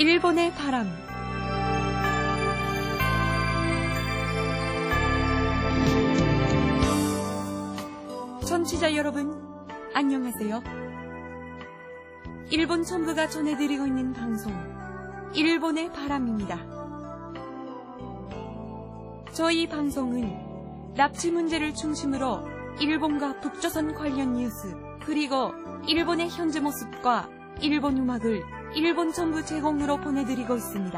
일본의 바람. 청취자 여러분, 안녕하세요. 일본 정부가 전해드리고 있는 방송, 일본의 바람입니다. 저희 방송은 납치 문제를 중심으로 일본과 북조선 관련 뉴스, 그리고 일본의 현재 모습과 일본 음악을 일본 정부 제공으로 보내드리고 있습니다.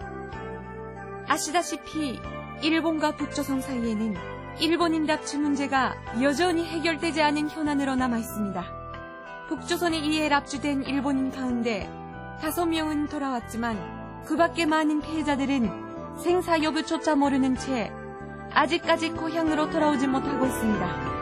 아시다시피 일본과 북조선 사이에는 일본인 납치 문제가 여전히 해결되지 않은 현안으로 남아있습니다. 북조선에 의해 납치된 일본인 가운데 5명은 돌아왔지만 그 밖에 많은 피해자들은 생사 여부조차 모르는 채 아직까지 고향으로 돌아오지 못하고 있습니다.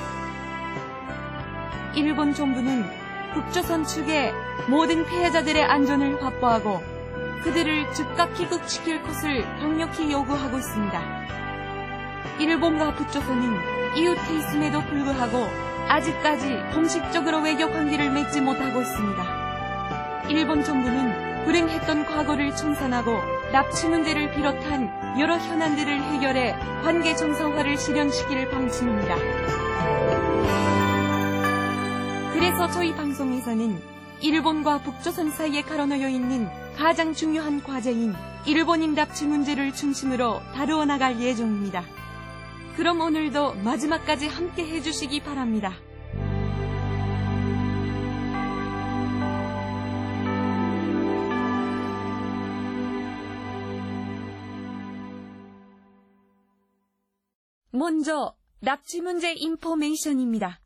일본 정부는 북조선 측에 모든 피해자들의 안전을 확보하고 그들을 즉각 귀국시킬 것을 강력히 요구하고 있습니다. 일본과 북조선은 이웃에 있음에도 불구하고 아직까지 공식적으로 외교 관계를 맺지 못하고 있습니다. 일본 정부는 불행했던 과거를 청산하고 납치 문제를 비롯한 여러 현안들을 해결해 관계 정상화를 실현시킬 방침입니다. 그래서 저희 방송에서는 일본과 북조선 사이에 가로놓여 있는 가장 중요한 과제인 일본인 납치 문제를 중심으로 다루어 나갈 예정입니다. 그럼 오늘도 마지막까지 함께 해주시기 바랍니다. 먼저 납치 문제 인포메이션입니다.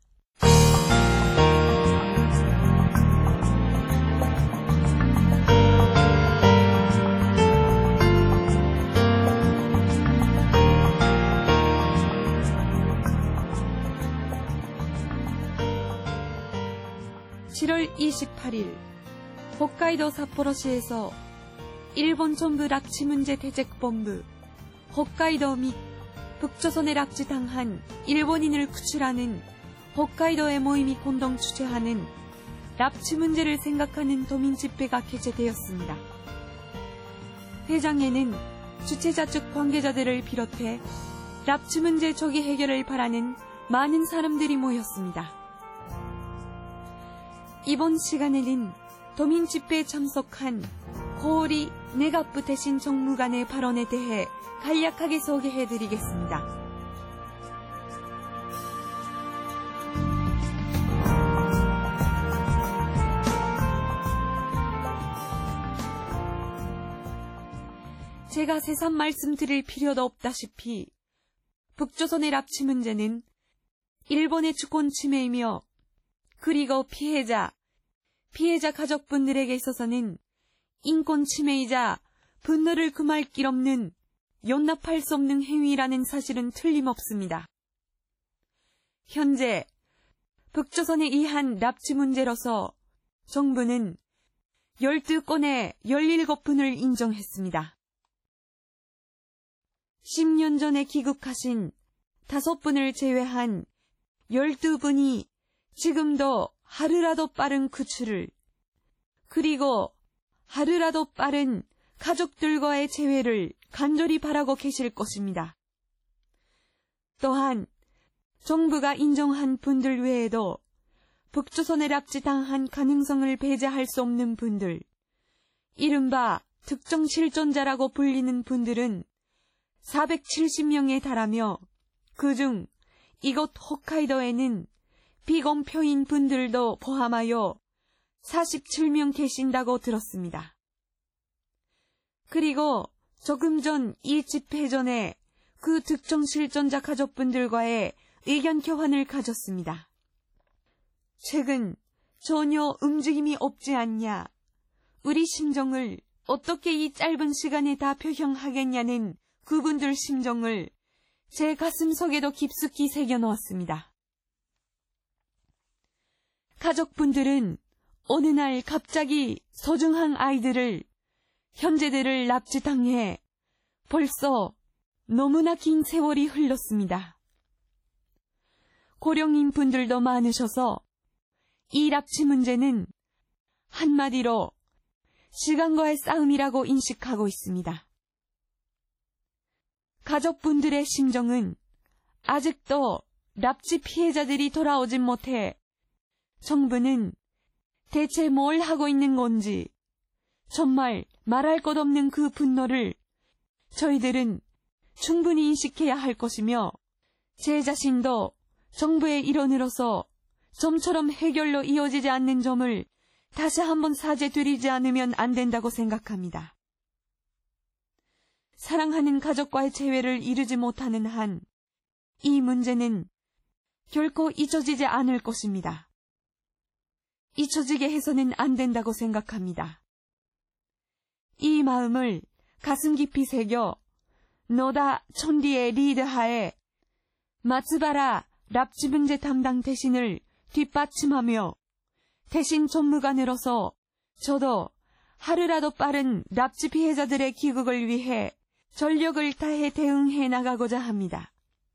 (7월 28일) 홋카이도 삿포로시에서 일본 정부 납치 문제 대책본부, 홋카이도 및 북조선에 납치당한 일본인을 구출하는 홋카이도의 모임이 공동 주최하는 납치 문제를 생각하는 도민 집회가 개최되었습니다. 회장에는 주최자 측 관계자들을 비롯해 납치 문제 조기 해결을 바라는 많은 사람들이 모였습니다. 이번 시간에는 도민 집회에 참석한 고오리 내각부 대신 정무관의 발언에 대해 간략하게 소개해드리겠습니다. 제가 새삼 말씀드릴 필요도 없다시피 북조선의 납치 문제는 일본의 주권 침해이며 그리고 피해자 가족분들에게 있어서는 인권 침해이자 분노를 금할 길 없는 용납할 수 없는 행위라는 사실은 틀림없습니다. 현재 북조선에 의한 납치 문제로서 정부는 12건의 17분을 인정했습니다. 10년 전에 귀국하신 5분을 제외한 12분이 지금도 하루라도 빠른 구출을, 그리고 하루라도 빠른 가족들과의 재회를 간절히 바라고 계실 것입니다. 또한 정부가 인정한 분들 외에도 북조선에 납치당한 가능성을 배제할 수 없는 분들, 이른바 특정 실존자라고 불리는 분들은 470명에 달하며 그중 이곳 홋카이도에는 비검표인 분들도 포함하여 47명 계신다고 들었습니다. 그리고 조금 전 이 집회 전에 그 특정 실존자 가족분들과의 의견 교환을 가졌습니다. 최근 전혀 움직임이 없지 않냐, 우리 심정을 어떻게 이 짧은 시간에 다 표현하겠냐는 그분들 심정을 제 가슴속에도 깊숙이 새겨놓았습니다. 가족분들은 어느 날 갑자기 소중한 아이들을, 현재들을 납치당해 벌써 너무나 긴 세월이 흘렀습니다. 고령인 분들도 많으셔서 이 납치 문제는 한마디로 시간과의 싸움이라고 인식하고 있습니다. 가족분들의 심정은 아직도 납치 피해자들이 돌아오진 못해 정부는 대체 뭘 하고 있는 건지 정말 말할 것 없는 그 분노를 저희들은 충분히 인식해야 할 것이며 제 자신도 정부의 일원으로서 좀처럼 해결로 이어지지 않는 점을 다시 한번 사죄드리지 않으면 안 된다고 생각합니다. 사랑하는 가족과의 재회를 이루지 못하는 한 이 문제는 결코 잊혀지지 않을 것입니다. 잊혀지게 해서는 안 된다고 생각합니다. 이 마음을 가슴 깊이 새겨 노다 촌디의 리드하에 마츠바라 납치 문제 담당 대신을 뒷받침하며 대신 전무관으로서 저도 하루라도 빠른 납치 피해자들의 귀국을 위해 전력을 다해 대응해 나가고자 합니다.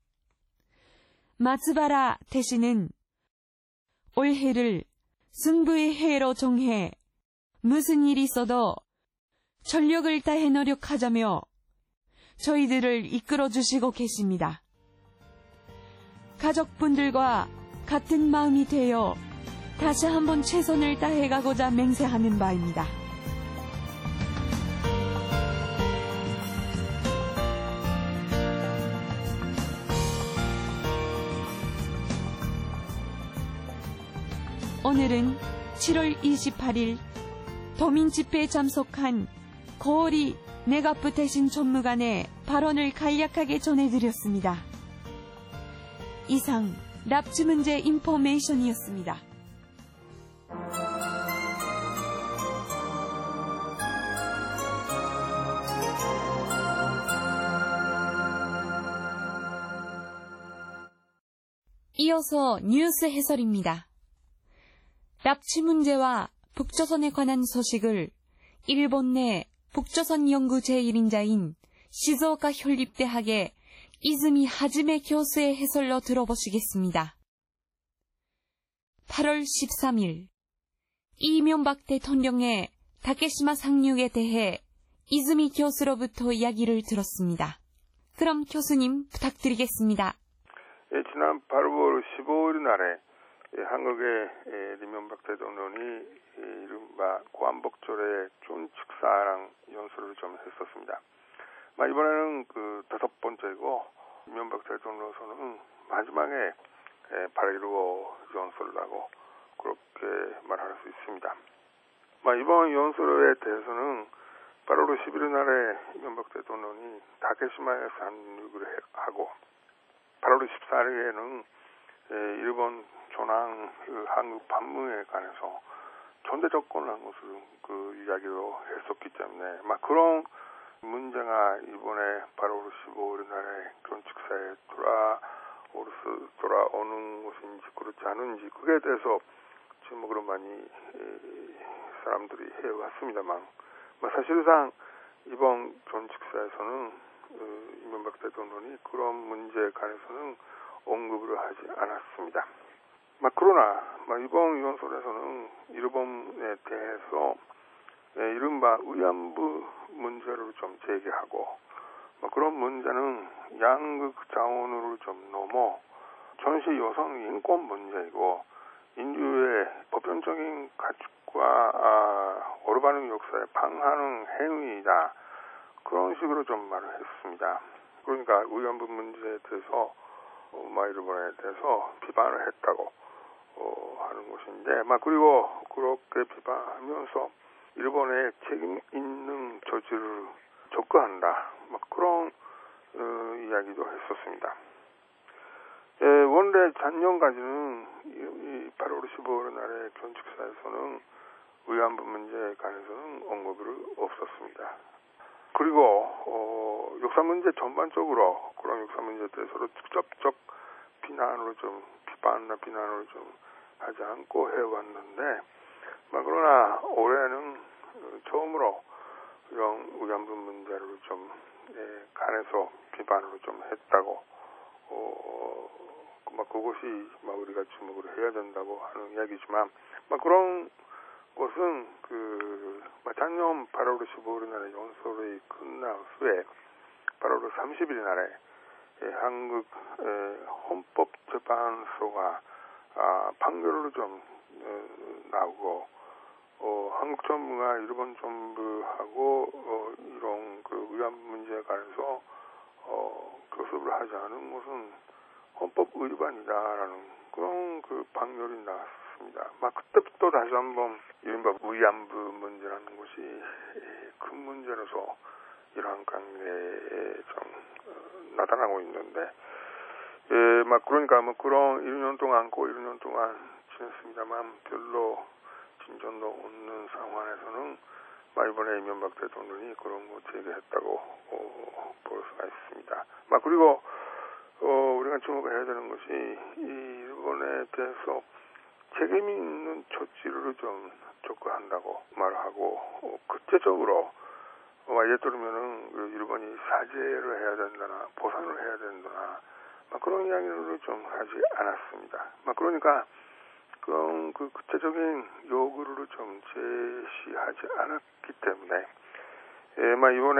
마츠바라 대신은 올해를 승부의 해로 정해 무슨 일이 있어도 전력을 다해 노력하자며 저희들을 이끌어 주시고 계십니다. 가족분들과 같은 마음이 되어 다시 한번 최선을 다해가고자 맹세하는 바입니다. 오늘은 7월 28일 도민 집회에 참석한 고어리 내갑부 대신 전무관의 발언을 간략하게 전해드렸습니다. 이상 납치 문제 인포메이션이었습니다. 이어서 뉴스 해설입니다. 납치 문제와 북조선에 관한 소식을 일본 내 북조선 연구 제1인자인 시즈오카 현립대학의 이즈미 하지메 교수의 해설로 들어보시겠습니다. 8월 13일 이명박 대통령의 다케시마 상륙에 대해 이즈미 교수로부터 이야기를 들었습니다. 그럼 교수님 부탁드리겠습니다. 지난 8월 15일 날에 한국의 이명박 대통령이 이른바 구한복절의 촌축사랑 연설을 좀 했었습니다. 이번에는 그 5번째이고 이명박 대통령으로서는 마지막에 8.15 연설을 하고 그렇게 말할 수 있습니다. 이번 연설에 대해서는 8월 11일 날에 이명박 대통령이 다케시마에 상륙을 하고 8월 14일에는 일본 조남 한국 방문에 관해서 전대 접근을 한 것을 그 이야기로 했었기 때문에 그런 문제가 이번에 8월 15일 날에 그런 축사에 돌아오는 것인지 그렇지 않은지 그에 대해서 주목으로 많이 사람들이 해왔습니다만 사실상 이번 전 축사에서는 이명박 대통령이 그런 문제에 관해서는 언급을 하지 않았습니다. 그러나 이번 연설에서는 일본에 대해서 이른바 위안부 문제를 좀 제기하고 그런 문제는 양극 자원으로 좀 넘어 전시 여성 인권 문제이고 인류의 보편적인 가치과 올바른 역사에 방하는 행위이다. 그런 식으로 좀 말을 했습니다. 그러니까 위안부 문제에 대해서 일본에 대해서 비판을 했다고 하는 것인데 그리고 그렇게 비판하면서 일본의 책임 있는 저지를 촉구한다. 그런 이야기도 했었습니다. 원래 작년까지는 이 8월 15일 날의 견축사에서는 위안부 문제에 관해서는 언급이 없었습니다. 그리고 역사 문제 전반적으로 그런 역사 문제에 대해서도 직접적 비난으로 좀 비난을 좀 하지 않고 해왔는데 그러나 올해는 처음으로 이런 위안부 문제를 좀 관해서 비판을 좀 했다고 그것이 우리가 주목을 해야 된다고 하는 이야기지만 그런 것은 작년 8월 15일 날에 연설이 끝난 후에 8월 30일 날에 한국 헌법재판소가 판결을 좀 나오고 한국 정부가 일본 정부하고 이런 위안부 문제에 관해서 교섭을 하지 않은 것은 헌법 위반이다라는 그런 판결이 나왔습니다. 그때부터 다시 한번 이른바 위안부 문제라는 것이 큰 문제로서 이러한 관계에 좀 나타나고 있는데, 그러니까 그런 1년 동안, 1년 동안 지냈습니다만 별로 진전도 없는 상황에서는 이번에 이명박 대통령이 그런 거 제기했다고 볼 수가 있습니다. 그리고 우리가 주목해야 되는 것이 이 일본에 대해서 책임 있는 조치를 좀 촉구한다고 말하고 구체적으로 예를 들면은 일본이 사죄를 해야 된다나 보상을 해야 된다나 그런 이야기를 좀 하지 않았습니다. 그러니까 그런 구체적인 요구를 좀 제시하지 않았기 때문에 이번에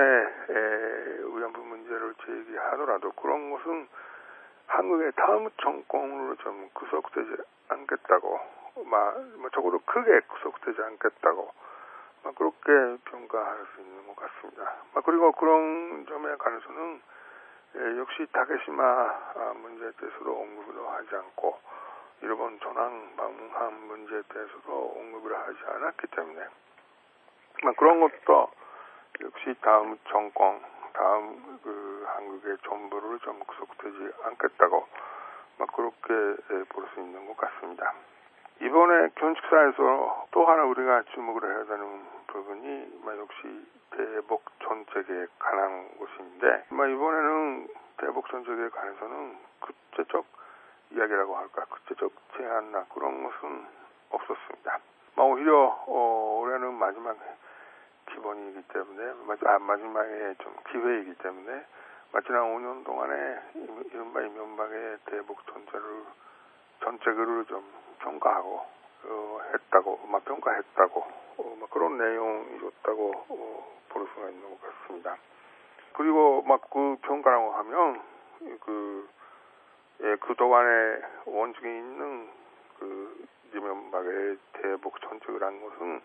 위안부 문제를 제기하더라도 그런 것은 한국의 다음 정권으로 좀 구속되지 않겠다고, 적어도 크게 구속되지 않겠다고, 그렇게 평가할 수 있는 것 같습니다. 그리고 그런 점에 관해서는 역시 다케시마 문제에 대해서도 언급을 하지 않고 일본 전황 방한 문제에 대해서도 언급을 하지 않았기 때문에 그런 것도 역시 다음 정권, 다음 한국의 정부를 좀 구속되지 않겠다고 그렇게 볼 수 있는 것 같습니다. 이번에 견직사에서 또 하나 우리가 주목을 해야 되는 부분이 역시 대북 정책에 관한 것인데 이번에는 대북 정책에 관해서는 구체적 이야기라고 할까, 구체적 제안이나 그런 것은 없었습니다. 오히려 올해는 마지막 기본이기 때문에 마지막에 좀 기회이기 때문에 지난 5년 동안에 이른바 이명박의 대북 정책을 좀 평가했다고 그런 내용이었다고 볼 수가 있는 것 같습니다. 그리고 그 평가라고 하면 그동안에 원칙이 있는 이명박의 대북 정책이라는 것은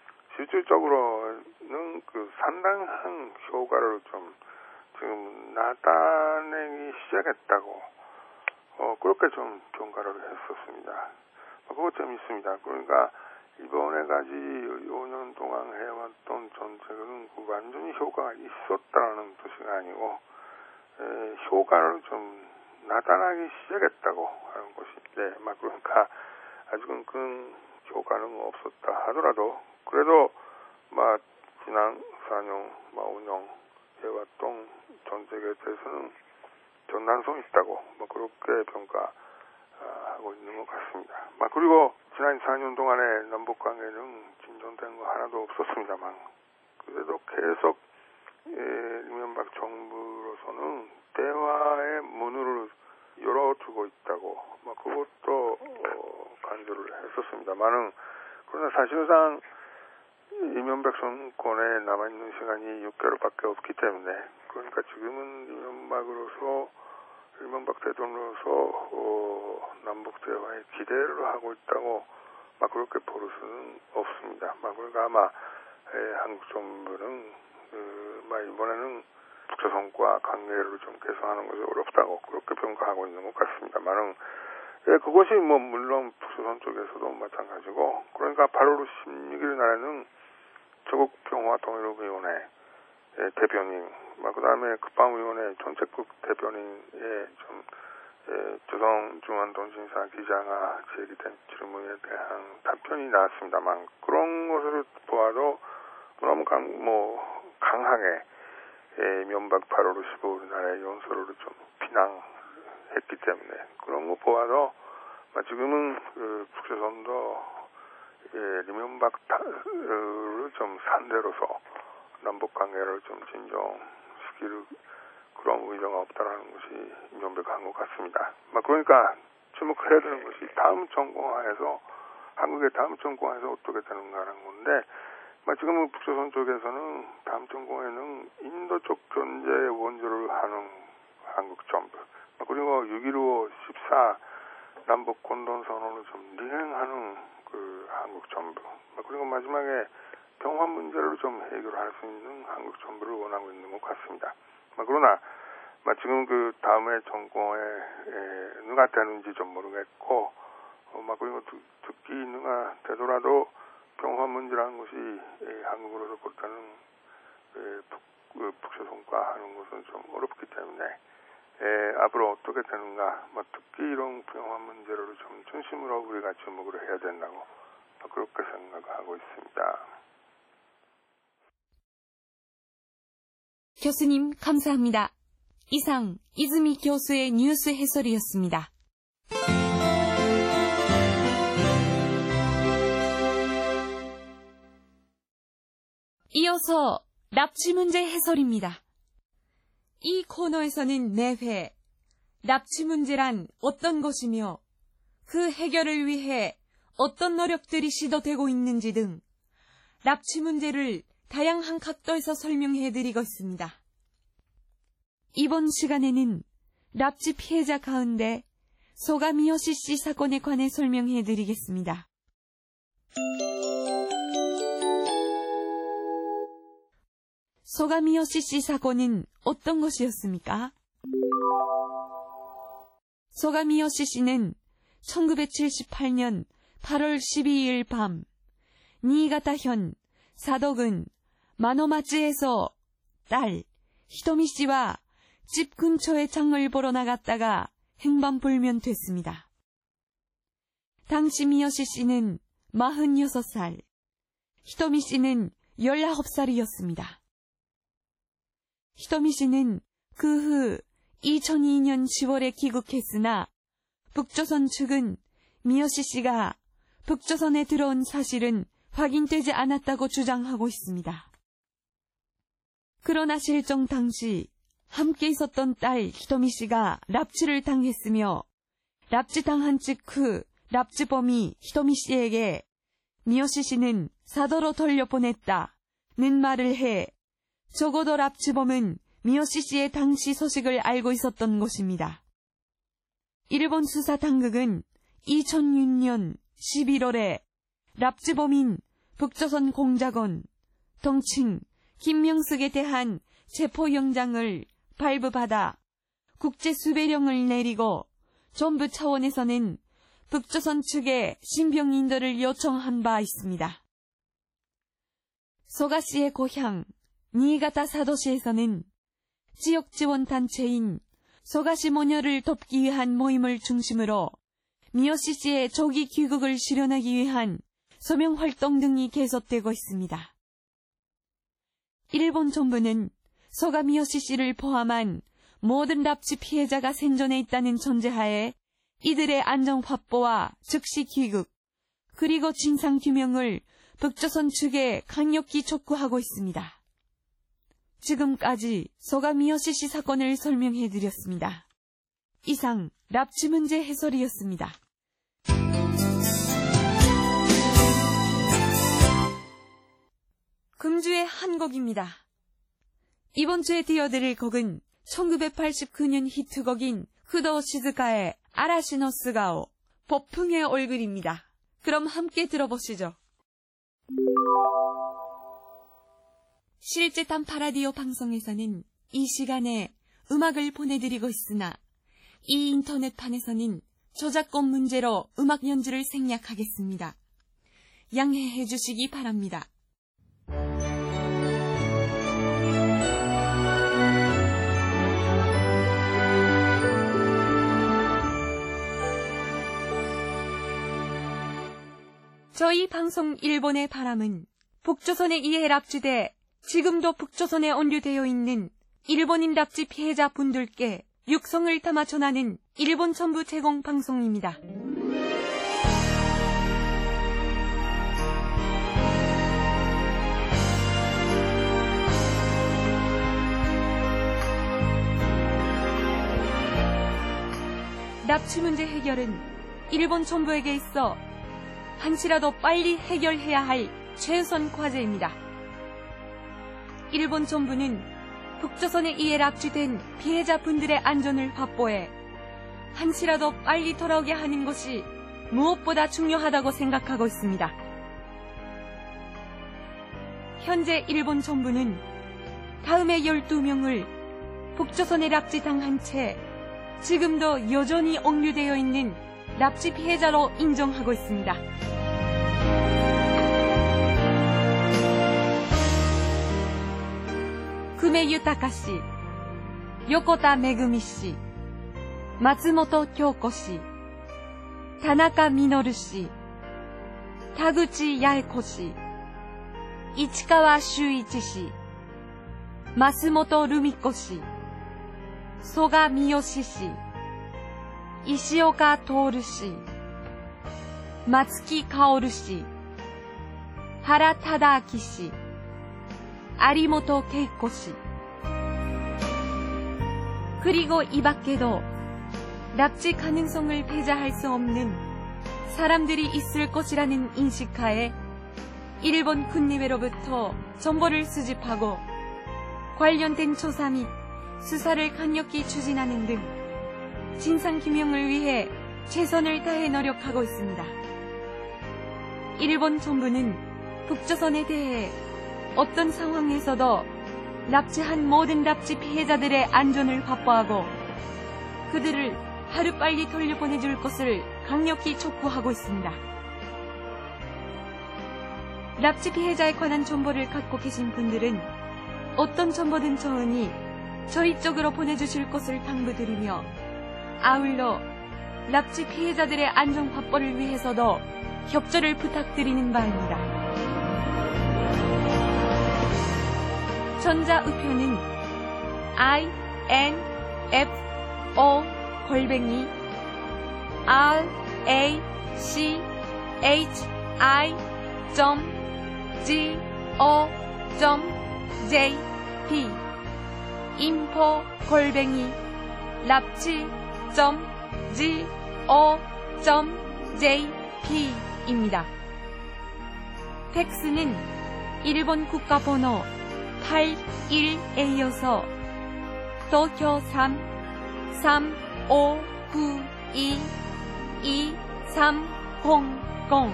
실질적으로는 상당한 효과를 좀 지금 나타내기 시작했다고 그렇게 좀 평가를 했었습니다. 그거 재밌습니다. 그러니까 이번에까지 5년 동안 해왔던 정책은 완전히 효과가 있었다는 뜻이 아니고 효과를 좀 나타나기 시작했다고 하는 것인데 그러니까 아직은 그 효과는 없었다 하더라도 그래도 지난 4년 5년 해왔던 정책에 대해서는 전단성 있다고 그렇게 평가하고 있는 것 같습니다. 그리고 지난 4년 동안에 남북관계는 진전된 거 하나도 없었습니다만 그래도 계속 이명박 정부로서는 대화의 문을 열어두고 있다고 그것도 강조를 했었습니다만은 그러나 사실상 이명박 정권에 남아있는 시간이 6개월밖에 없기 때문에 그러니까 지금은 이명박 대통령으로서 남북 대화에 기대를 하고 있다고 그렇게 볼 수는 없습니다. 그러니까 아마 한국 정부는 이번에는 북조선과 관계를 좀 개선하는 것이 어렵다고 그렇게 평가하고 있는 것 같습니다만은 그것이 물론 북조선 쪽에서도 마찬가지고 그러니까 8월 16일 날에는 조국 평화통일위원회 대변인, 그다음에 국방위원회 정책국 대변인의 조선중앙통신사 기자가 제기된 질문에 대한 답변이 나왔습니다만 그런 것을 보아도 너무 강하게 이명박 8월 15일 날에 연설을 좀 비난했기 때문에 그런 거 보아도 지금은 북조선도 이명박을 좀 상대로서 남북관계를 좀 진정시킬 그런 의도가 없다라는 것이 명백한 것 같습니다. 그러니까 주목해야 되는 것이 다음 정권 하에서 한국의 다음 정권에서 어떻게 되는가라는 건데, 지금은 북조선 쪽에서는 다음 정권에는 인도 쪽 견제의 원조를 하는 한국 정부, 그리고 6.15 14 남북 공동선언을 좀 리행하는 그 한국 정부, 그리고 마지막에 평화 문제를 좀 해결할 수 있는 한국 정부를 원하고 있는 것 같습니다. 그러나 지금 그 다음에 정권에 누가 되는지 좀 모르겠고, 그리고 특히 누가 되더라도 평화 문제라는 것이 한국으로서 볼 때는 북조선과 하는 것은 좀 어렵기 때문에 앞으로 어떻게 되는가, 특히 이런 평화 문제를 좀 중심으로 우리가 주목을 해야 된다고 그렇게 생각하고 있습니다. 교수님 감사합니다. 이상 이즈미 교수의 뉴스 해설이었습니다. 이어서 납치 문제 해설입니다. 이 코너에서는 매회 납치 문제란 어떤 것이며 그 해결을 위해 어떤 노력들이 시도되고 있는지 등 납치 문제를 다양한 각도에서 설명해드리고 있습니다. 이번 시간에는 납치 피해자 가운데 소가미요시 씨 사건에 관해 설명해드리겠습니다. 소가미요시 씨 사건은 어떤 것이었습니까? 소가미요시 씨는 1978년 8월 12일 밤 니이가타현 사도군 마노마츠에서 딸 히토미 씨와 집 근처에 장을 보러 나갔다가 행방불명됐습니다. 당시 미요시 씨는 46살, 히토미 씨는 19살이었습니다. 히토미 씨는 그 후 2002년 10월에 귀국했으나 북조선 측은 미요시 씨가 북조선에 들어온 사실은 확인되지 않았다고 주장하고 있습니다. 그러나 실종 당시 함께 있었던 딸 히토미 씨가 납치를 당했으며 납치당한 직후 납치범이 히토미 씨에게 미요시 씨는 사도로 돌려보냈다는 말을 해 적어도 납치범은 미요시 씨의 당시 소식을 알고 있었던 것입니다. 일본 수사 당국은 2006년 11월에 납치범인 북조선 공작원 동칭 김명숙에 대한 체포영장을 발부받아 국제수배령을 내리고 정부 차원에서는 북조선 측에 신병 인도를 요청한 바 있습니다. 소가 씨의 고향 니이가타 사도시에서는 지역 지원 단체인 소가시 모녀를 돕기 위한 모임을 중심으로 미요시 씨의 조기 귀국을 실현하기 위한 서명 활동 등이 계속되고 있습니다. 일본 정부는 소가 미요시 씨를 포함한 모든 납치 피해자가 생존해 있다는 전제하에 이들의 안전 확보와 즉시 귀국, 그리고 진상 규명을 북조선 측에 강력히 촉구하고 있습니다. 지금까지 소가 미요시 씨 사건을 설명해드렸습니다. 이상 납치 문제 해설이었습니다. 금주의 한 곡입니다. 이번 주에 띄워드릴 곡은 1989년 히트곡인 쿠도 시즈카의 아라시노 스가오, 폭풍의 얼굴입니다. 그럼 함께 들어보시죠. 실제 단파 라디오 방송에서는 이 시간에 음악을 보내드리고 있으나 이 인터넷판에서는 저작권 문제로 음악 연주를 생략하겠습니다. 양해해 주시기 바랍니다. 저희 방송 일본의 바람은 북조선에 의해 납치돼 지금도 북조선에 온류되어 있는 일본인 납치 피해자 분들께 육성을 담아 전하는 일본 정부 제공 방송입니다. 납치 문제 해결은 일본 정부에게 있어 한시라도 빨리 해결해야 할 최우선 과제입니다. 일본 정부는 북조선에 의해 납치된 피해자분들의 안전을 확보해 한시라도 빨리 돌아오게 하는 것이 무엇보다 중요하다고 생각하고 있습니다. 현재 일본 정부는 다음의 12명을 북조선에 납치당한 채 지금도 여전히 억류되어 있는 납치 피해자로 인정하고 있습니다.久米豊氏、横田めぐみ氏、松本京子氏、田中実氏、田口八重子氏、市川修一氏、増本留美子氏、曽我三好氏、石岡徹氏、松木薫氏、原忠明氏、有本恵子씨. 그리고 이 밖에도 납치 가능성을 배제할 수 없는 사람들이 있을 것이라는 인식하에 일본 군의회로부터 정보를 수집하고 관련된 조사 및 수사를 강력히 추진하는 등 진상규명을 위해 최선을 다해 노력하고 있습니다. 일본 정부는 북조선에 대해 어떤 상황에서도 납치한 모든 납치 피해자들의 안전을 확보하고 그들을 하루빨리 돌려보내줄 것을 강력히 촉구하고 있습니다. 납치 피해자에 관한 정보를 갖고 계신 분들은 어떤 정보든 좋으니 저희 쪽으로 보내주실 것을 당부드리며 아울러 납치 피해자들의 안전 확보를 위해서도 협조를 부탁드리는 바입니다. 전자우편은 info@rachi.go.jp info@rapchi.go.jp입니다. 팩스는 일본 국가번호 81A여서 도쿄 3-3592-2300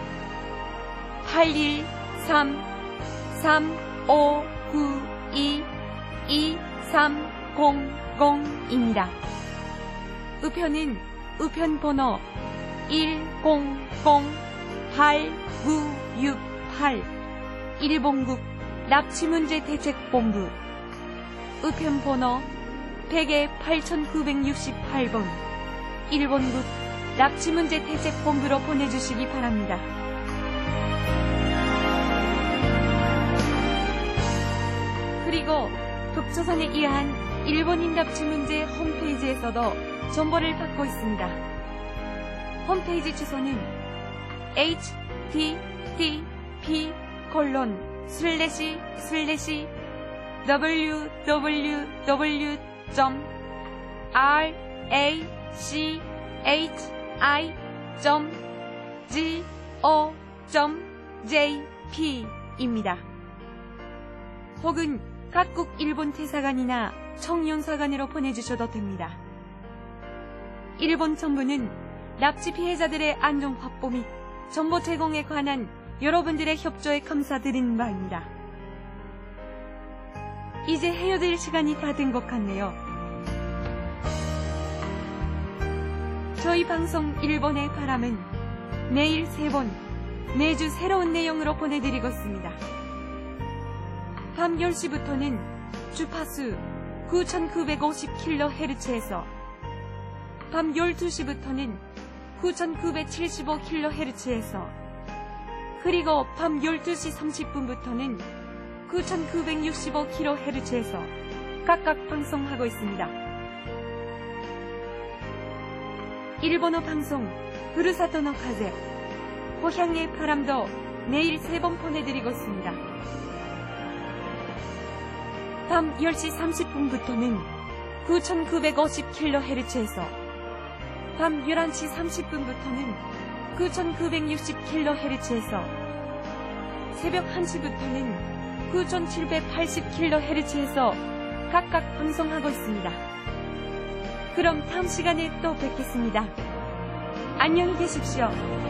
813-3592-2300입니다. 우편은 우편번호 100-8968 일본국 납치문제대책본부 우편번호 100-8968번 일본국 납치문제대책본부로 보내주시기 바랍니다. 그리고 북조선에 의한 일본인 납치문제 홈페이지에서도 정보를 받고 있습니다. 홈페이지 주소는 www.rachi.go.jp입니다. 혹은 각국 일본 대사관이나 청윤사관으로 보내주셔도 됩니다. 일본 정부는 납치 피해자들의 안전 확보 및 정보 제공에 관한 여러분들의 협조에 감사드리는 바입니다. 이제 헤어질 시간이 다 된 것 같네요. 저희 방송 일본의 바람은 매일 3번, 매주 새로운 내용으로 보내드리고 있습니다. 밤 10시부터는 주파수 9950kHz에서 밤 12시부터는 9975kHz에서 그리고 밤 12시 30분부터는 9965kHz에서 각각 방송하고 있습니다. 일본어 방송 후루사토노 카제 고향의 바람도 매일 3번 보내드리고 있습니다. 밤 10시 30분부터는 9950kHz에서 밤 11시 30분부터는 9960kHz에서 새벽 1시부터는 9780kHz에서 각각 방송하고 있습니다. 그럼 다음 시간에 또 뵙겠습니다. 안녕히 계십시오.